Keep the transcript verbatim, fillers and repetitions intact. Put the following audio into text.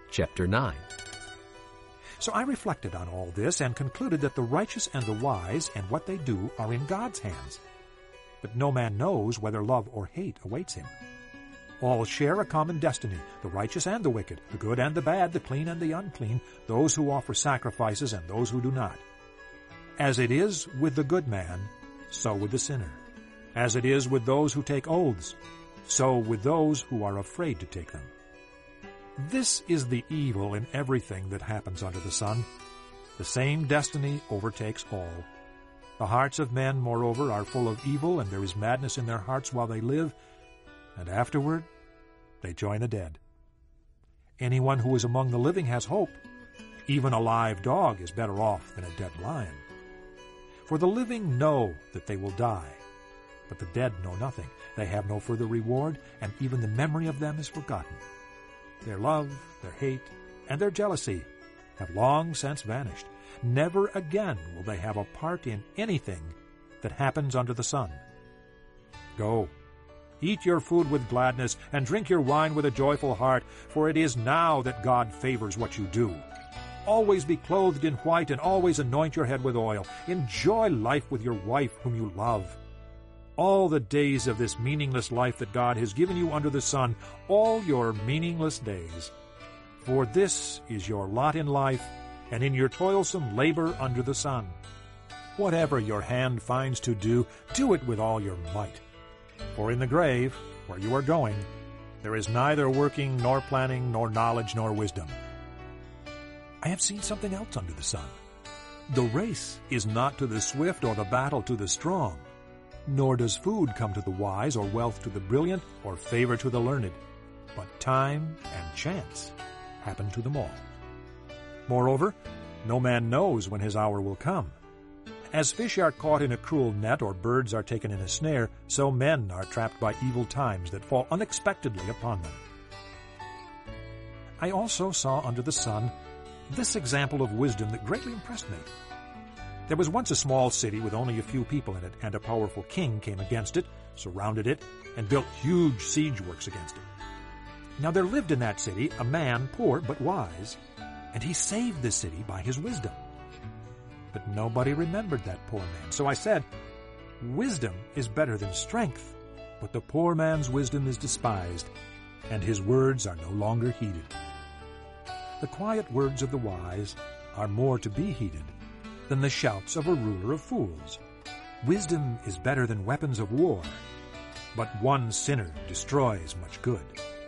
chapter nine. So I reflected on all this and concluded that the righteous and the wise and what they do are in God's hands. But no man knows whether love or hate awaits him. All share a common destiny, the righteous and the wicked, the good and the bad, the clean and the unclean, those who offer sacrifices and those who do not. As it is with the good man, so with the sinner. As it is with those who take oaths, so with those who are afraid to take them. This is the evil in everything that happens under the sun. The same destiny overtakes all. The hearts of men, moreover, are full of evil, and there is madness in their hearts while they live, and afterward they join the dead. Anyone who is among the living has hope. Even a live dog is better off than a dead lion. For the living know that they will die, but the dead know nothing. They have no further reward, and even the memory of them is forgotten. Their love, their hate, and their jealousy have long since vanished. Never again will they have a part in anything that happens under the sun. Go, eat your food with gladness, and drink your wine with a joyful heart, for it is now that God favors what you do. Always be clothed in white, and always anoint your head with oil. Enjoy life with your wife whom you love. All the days of this meaningless life that God has given you under the sun, all your meaningless days. For this is your lot in life, and in your toilsome labor under the sun. Whatever your hand finds to do, do it with all your might. For in the grave, where you are going, there is neither working, nor planning, nor knowledge, nor wisdom. I have seen something else under the sun. The race is not to the swift, or the battle to the strong. Nor does food come to the wise, or wealth to the brilliant, or favor to the learned. But time and chance happen to them all. Moreover, no man knows when his hour will come. As fish are caught in a cruel net, or birds are taken in a snare, so men are trapped by evil times that fall unexpectedly upon them. I also saw under the sun this example of wisdom that greatly impressed me. There was once a small city with only a few people in it, and a powerful king came against it, surrounded it, and built huge siege works against it. Now there lived in that city a man, poor but wise, and he saved the city by his wisdom. But nobody remembered that poor man. So I said, wisdom is better than strength, but the poor man's wisdom is despised, and his words are no longer heeded. The quiet words of the wise are more to be heeded than the shouts of a ruler of fools. Wisdom is better than weapons of war, but one sinner destroys much good.